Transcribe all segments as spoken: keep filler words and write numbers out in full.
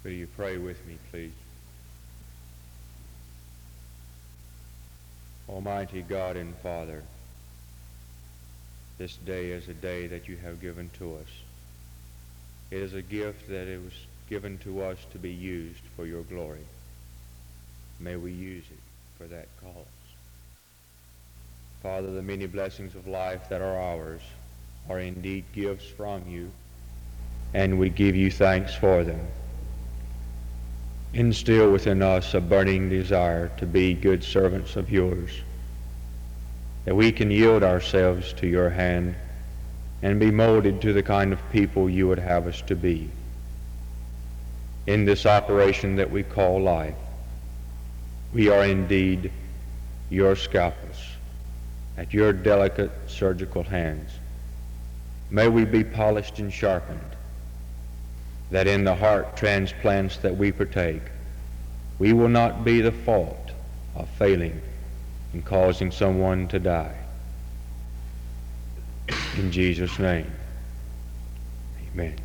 Will you pray with me, please? Almighty God and Father, this day is a day that you have given to us. It is a gift that it was given to us to be used for your glory. May we use it for that cause. Father, the many blessings of life that are ours are indeed gifts from you, and we give you thanks for them. Instill within us a burning desire to be good servants of yours, that we can yield ourselves to your hand and be molded to the kind of people you would have us to be. In this operation that we call life, we are indeed your scalpels at your delicate surgical hands. May we be polished and sharpened, that in the heart transplants that we partake, we will not be the fault of failing in causing someone to die. In Jesus' name, amen.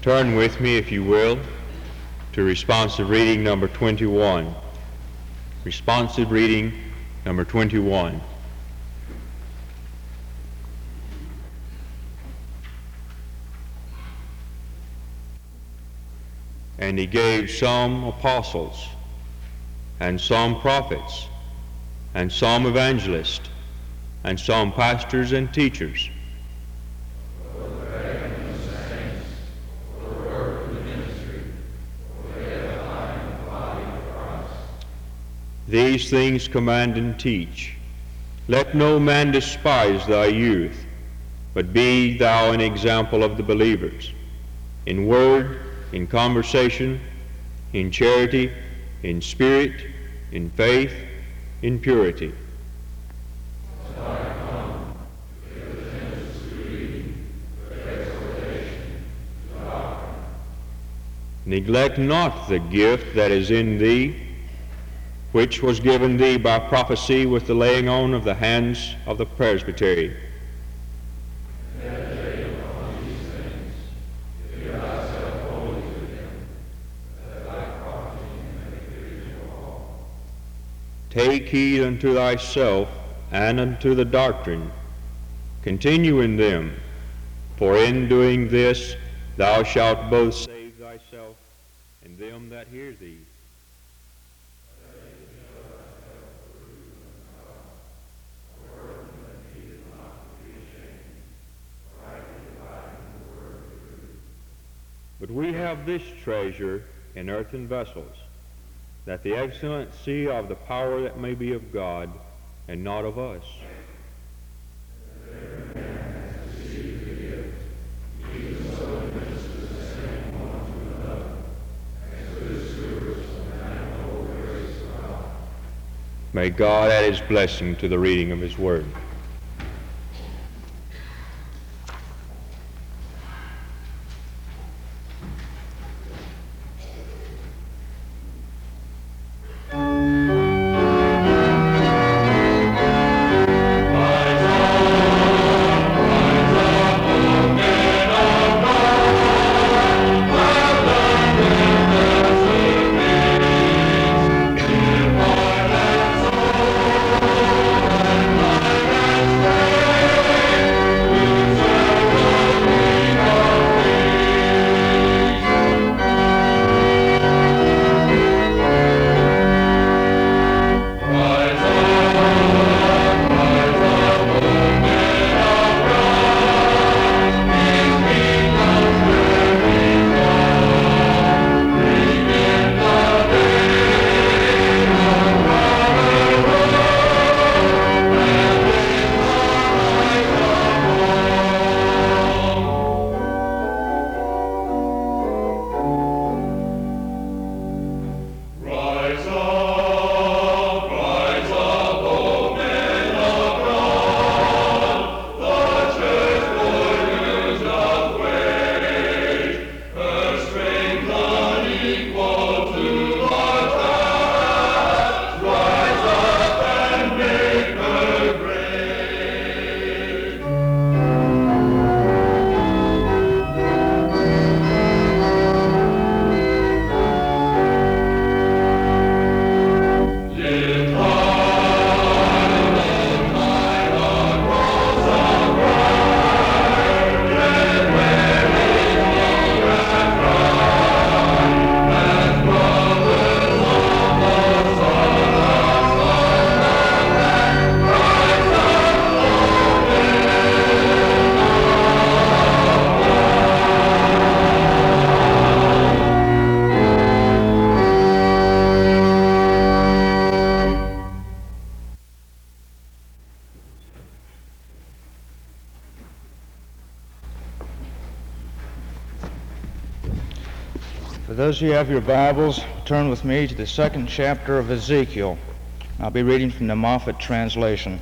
Turn with me, if you will, to responsive reading number twenty-one. Responsive reading number twenty-one. And he gave some apostles, and some prophets, and some evangelists, and some pastors and teachers. These things command and teach. Let no man despise thy youth, but be thou an example of the believers, in word, in conversation, in charity, in spirit, in faith, in purity. Neglect not the gift that is in thee, which was given thee by prophecy with the laying on of the hands of the presbytery. Take heed unto thyself and unto the doctrine. Continue in them, for in doing this thou shalt both save thyself and them that hear thee. But we have this treasure in earthen vessels, that the excellency of the power that may be of God, and not of us. May God add his blessing to the reading of his word. For those of you who have your Bibles, turn with me to the second chapter of Ezekiel. I'll be reading from the Moffat translation.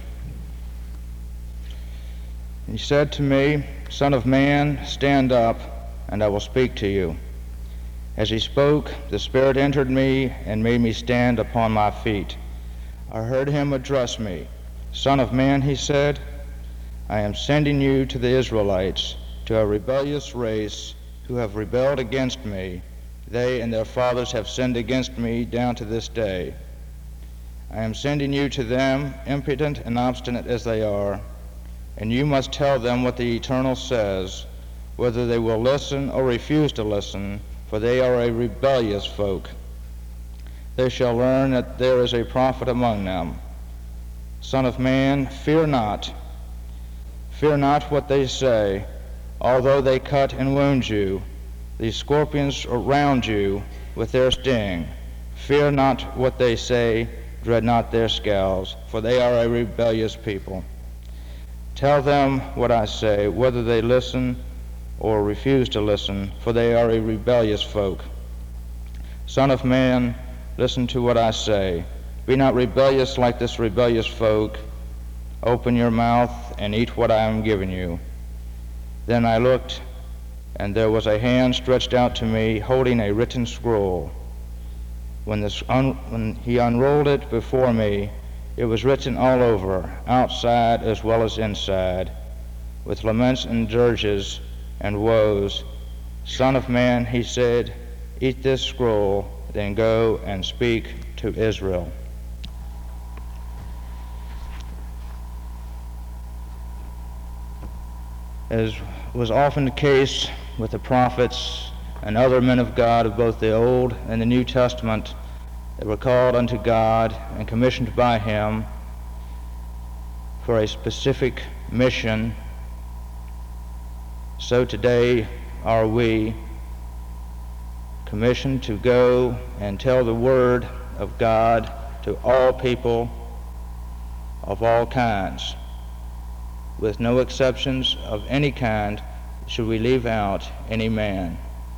He said to me, Son of man, stand up, and I will speak to you. As he spoke, the Spirit entered me and made me stand upon my feet. I heard him address me. Son of man, he said, I am sending you to the Israelites, to a rebellious race who have rebelled against me. They and their fathers have sinned against me down to this day. I am sending you to them, impudent and obstinate as they are, and you must tell them what the Eternal says, whether they will listen or refuse to listen, for they are a rebellious folk. They shall learn that there is a prophet among them. Son of man, fear not. Fear not what they say, although they cut and wound you, the scorpions around you with their sting. Fear not what they say, dread not their scales, for they are a rebellious people. Tell them what I say, whether they listen or refuse to listen, for they are a rebellious folk. Son of man, listen to what I say. Be not rebellious like this rebellious folk. Open your mouth and eat what I am giving you. Then I looked, and there was a hand stretched out to me, holding a written scroll. When, this un- when he unrolled it before me, it was written all over, outside as well as inside, with laments and dirges and woes. Son of man, he said, eat this scroll, then go and speak to Israel. As was often the case with the prophets and other men of God of both the Old and the New Testament that were called unto God and commissioned by him for a specific mission, so today are we commissioned to go and tell the word of God to all people of all kinds, with no exceptions of any kind should we leave out any man.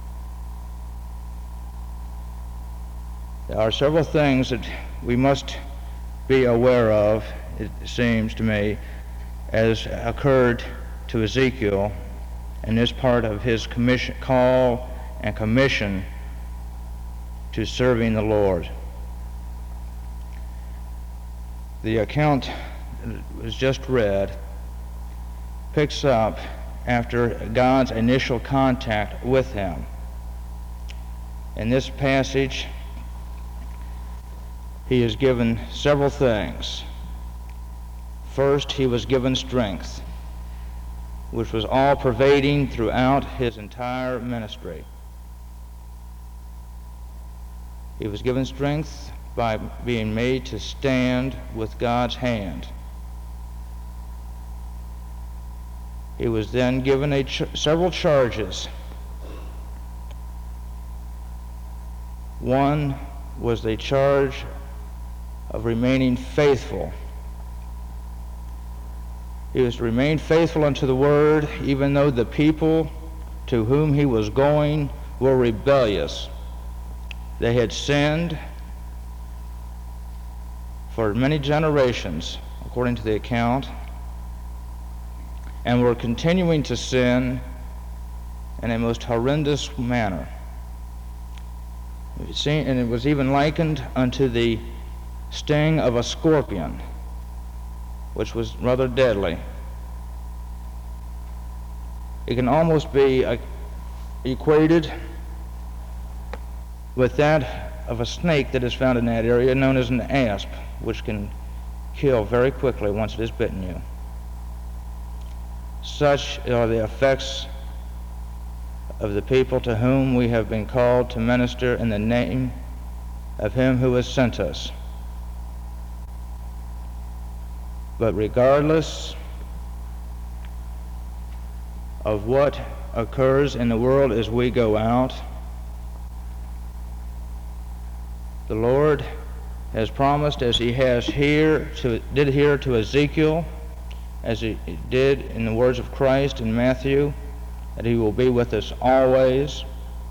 There are several things that we must be aware of, it seems to me, as occurred to Ezekiel in this part of his commission, call and commission to serving the Lord. The account that was just read picks up after God's initial contact with him. In this passage, he is given several things. First, he was given strength, which was all pervading throughout his entire ministry. He was given strength by being made to stand with God's hand. He was then given a ch- several charges. One was the charge of remaining faithful. He was to remain faithful unto the word, even though the people to whom he was going were rebellious. They had sinned for many generations, according to the account, and were continuing to sin in a most horrendous manner. And it was even likened unto the sting of a scorpion, which was rather deadly. It can almost be uh, equated with that of a snake that is found in that area, known as an asp, which can kill very quickly once it has bitten you. Such are the effects of the people to whom we have been called to minister in the name of him who has sent us. But regardless of what occurs in the world as we go out, the Lord has promised, as he has here to, did here to Ezekiel, as he did in the words of Christ in Matthew, that he will be with us always,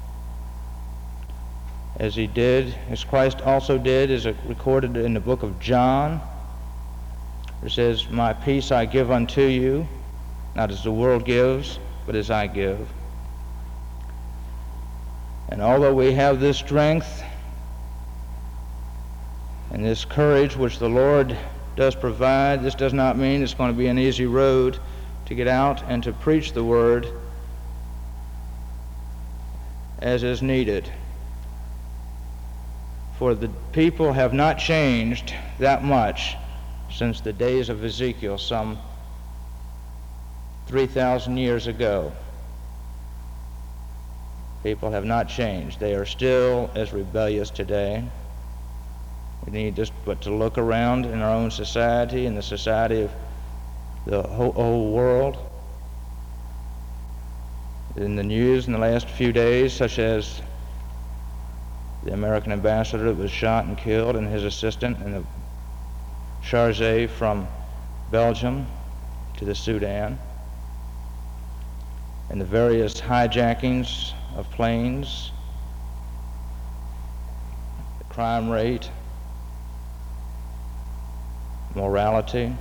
as he did, as Christ also did, as recorded in the book of John. It says, my peace I give unto you, not as the world gives, but as I give. And although we have this strength and this courage which the Lord does provide, this does not mean it's going to be an easy road to get out and to preach the word as is needed. For the people have not changed that much since the days of Ezekiel some three thousand years ago. People have not changed. They are still as rebellious today. We need just but to look around in our own society and the society of the whole, whole world. In the news in the last few days, such as the American ambassador that was shot and killed and his assistant, and the chargé from Belgium to the Sudan, and the various hijackings of planes, the crime rate, morality.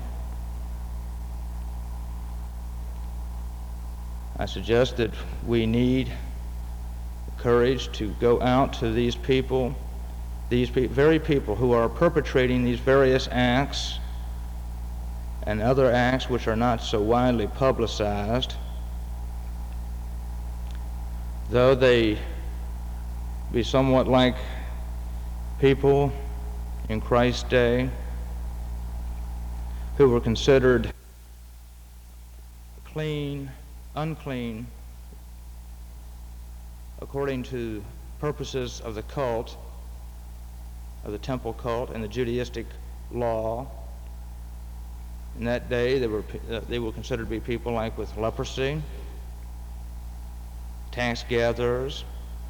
I suggest that we need courage to go out to these people, these pe- very people who are perpetrating these various acts and other acts which are not so widely publicized, though they be somewhat like people in Christ's day who were considered clean, unclean, according to purposes of the cult, of the temple cult and the Judaistic law. In that day, they were, uh, they were considered to be people like with leprosy, tax gatherers,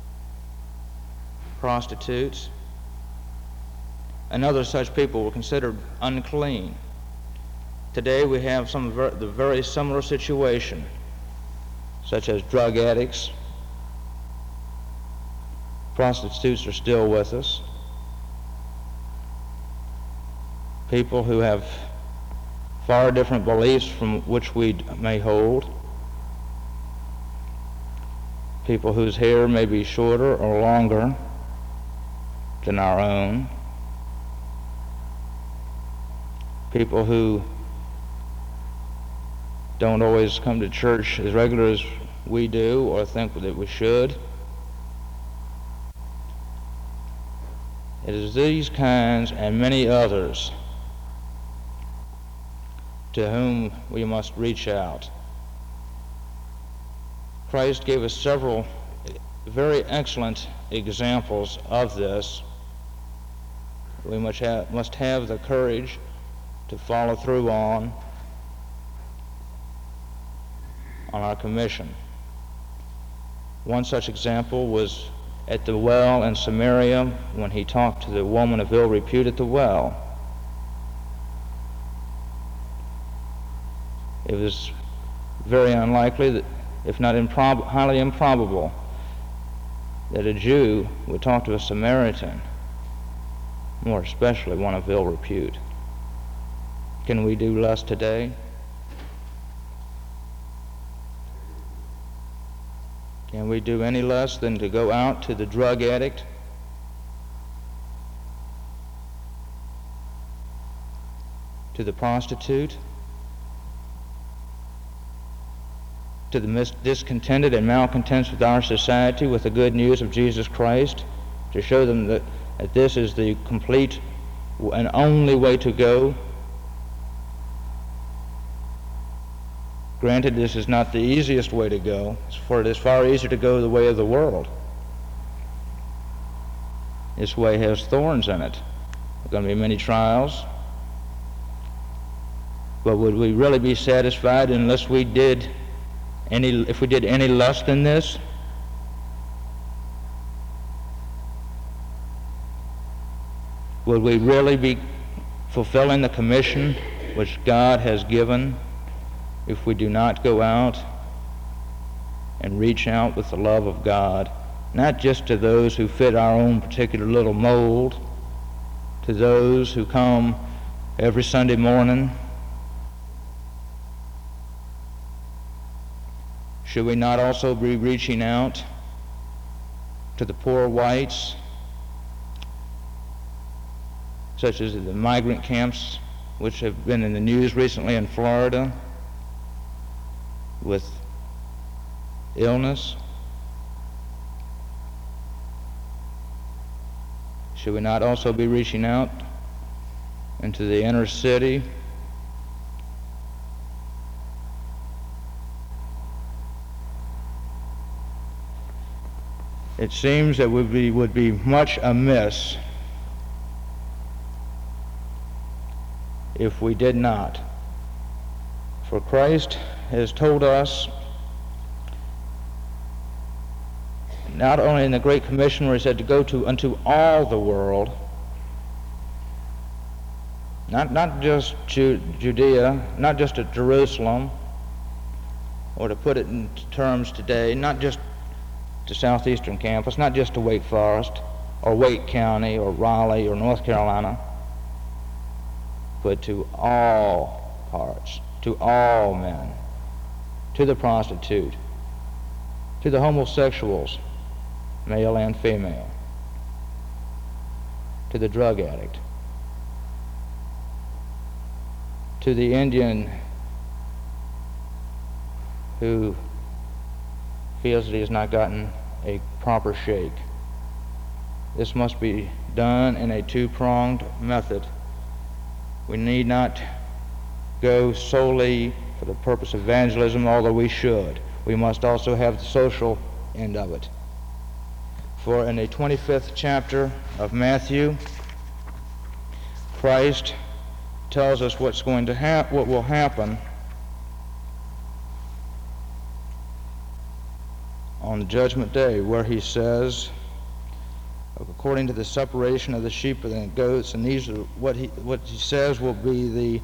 prostitutes, and other such people were considered unclean. Today we have some of ver- the very similar situation, such as drug addicts. Prostitutes are still with us. People who have far different beliefs from which we may hold. People whose hair may be shorter or longer than our own. People who don't always come to church as regular as we do or think that we should. It is these kinds and many others to whom we must reach out. Christ gave us several very excellent examples of this. We must have, must have the courage to follow through on on our commission. One such example was at the well in Samaria when he talked to the woman of ill repute at the well. It was very unlikely, that, if not improb- highly improbable, that a Jew would talk to a Samaritan, more especially one of ill repute. Can we do less today? Can we do any less than to go out to the drug addict, to the prostitute, to the mis- discontented and malcontents with our society with the good news of Jesus Christ, to show them that, that this is the complete and only way to go? Granted, this is not the easiest way to go, for it is far easier to go the way of the world. This way has thorns in it. There are going to be many trials. But would we really be satisfied unless we did any, if we did any less than this? Would we really be fulfilling the commission which God has given if we do not go out and reach out with the love of God, not just to those who fit our own particular little mold, to those who come every Sunday morning? Should we not also be reaching out to the poor whites, such as the migrant camps which have been in the news recently in Florida, with illness? Should we not also be reaching out into the inner city? It seems that would be, would be much amiss if we did not. For Christ has told us, not only in the Great Commission where he said to go to unto all the world, not, not just Ju- Judea, not just at Jerusalem, or to put it in terms today, not just to Southeastern Campus, not just to Wake Forest, or Wake County, or Raleigh, or North Carolina, but to all parts, to all men, to the prostitute, to the homosexuals, male and female, to the drug addict, to the Indian who feels that he has not gotten a proper shake. This must be done in a two-pronged method. We need not go solely for the purpose of evangelism, although we should. We must also have the social end of it. For in the twenty-fifth chapter of Matthew, Christ tells us what's going to hap- what will happen on the judgment day, where he says, according to the separation of the sheep and the goats, and these are what he what he says will be the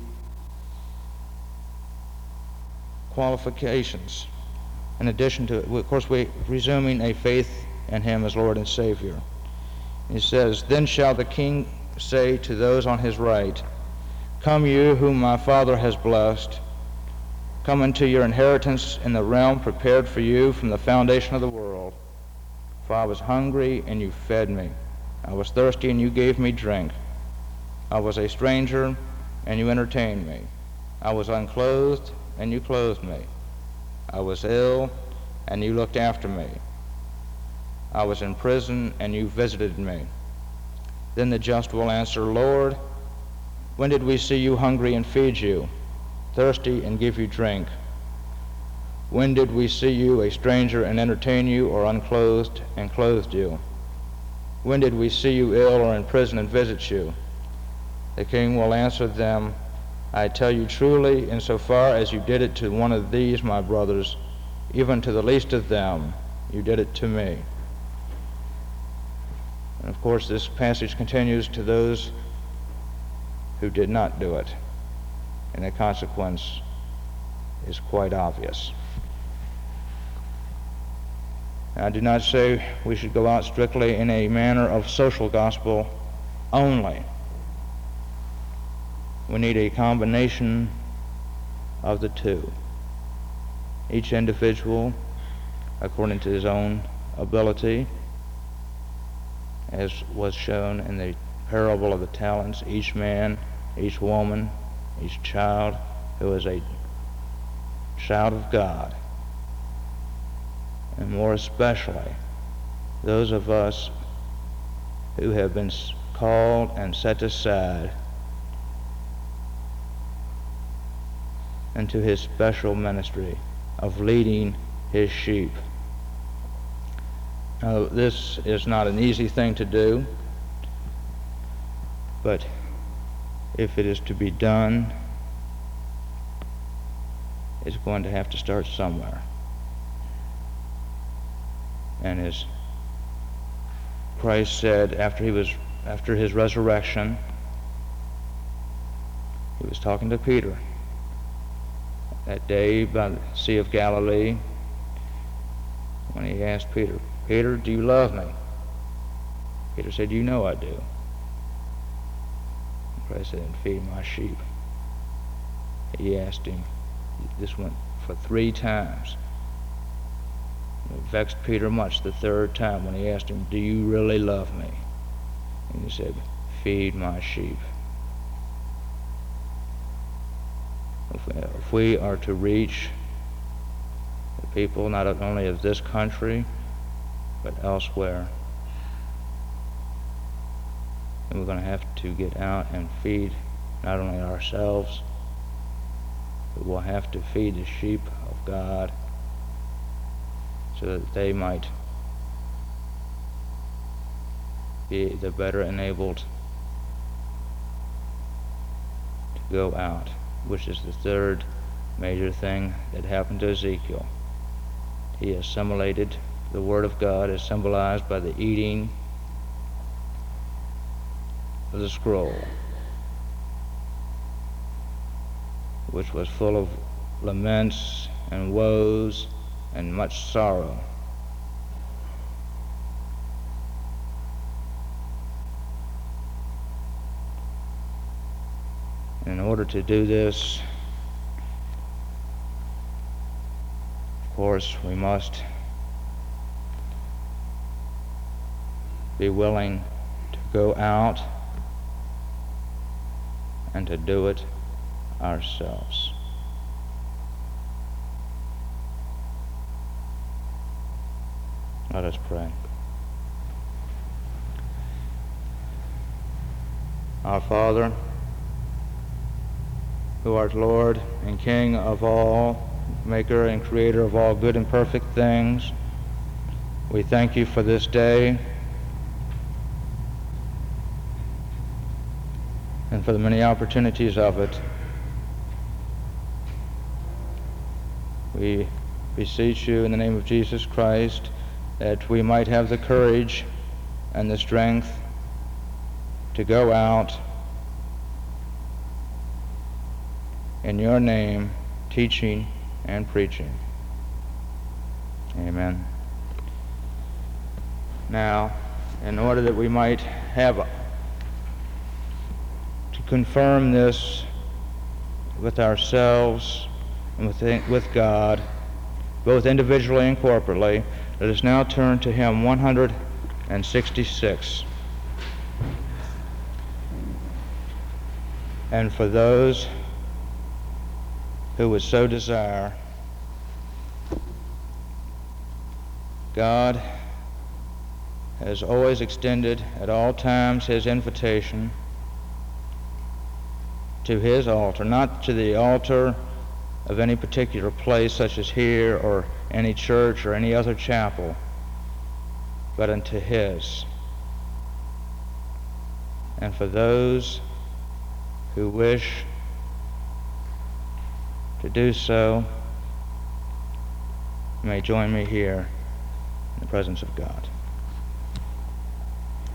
qualifications. In addition to it, of course, we're presuming a faith in him as Lord and Savior. He says, "Then shall the King say to those on his right, Come you whom my Father has blessed, come into your inheritance in the realm prepared for you from the foundation of the world. For I was hungry, and you fed me. I was thirsty, and you gave me drink. I was a stranger, and you entertained me. I was unclothed, and you clothed me. I was ill, and you looked after me. I was in prison, and you visited me." Then the just will answer, "Lord, when did we see you hungry and feed you, thirsty and give you drink? When did we see you a stranger and entertain you, or unclothed and clothed you? When did we see you ill or in prison and visit you?" The King will answer them, "I tell you truly, insofar as you did it to one of these my brothers, even to the least of them, you did it to me." And of course, this passage continues to those who did not do it, and the consequence is quite obvious. I do not say we should go out strictly in a manner of social gospel only. We need a combination of the two. Each individual, according to his own ability, as was shown in the parable of the talents, each man, each woman, each child who is a child of God, and more especially those of us who have been called and set aside into his special ministry of leading his sheep. Now, this is not an easy thing to do, but if it is to be done, it's going to have to start somewhere. And as Christ said after he was after his resurrection, he was talking to Peter that day by the Sea of Galilee, when he asked Peter, "Peter, do you love me?" Peter said, "You know I do." And Christ said, "Feed my sheep." He asked him, this went for three times. It vexed Peter much the third time when he asked him, "Do you really love me?" And he said, "Feed my sheep." If we are to reach the people not only of this country, but elsewhere, And we're going to have to get out and feed not only ourselves, but we'll have to feed the sheep of God so that they might be the better enabled to go out, which is the third major thing that happened to Ezekiel. He assimilated the Word of God as symbolized by the eating of the scroll, which was full of laments and woes and much sorrow. In order to do this, of course, we must be willing to go out and to do it ourselves. Let us pray. Our Father, who art Lord and King of all, maker and creator of all good and perfect things, we thank you for this day and for the many opportunities of it. We beseech you in the name of Jesus Christ that we might have the courage and the strength to go out in your name, teaching and preaching. Amen. Now, in order that we might have a, to confirm this with ourselves and with, with God, both individually and corporately, let us now turn to hymn one hundred sixty-six. And for those who would so desire, God has always extended at all times his invitation to his altar, not to the altar of any particular place such as here or any church or any other chapel, but unto his. And for those who wish to do so, may join me here in the presence of God.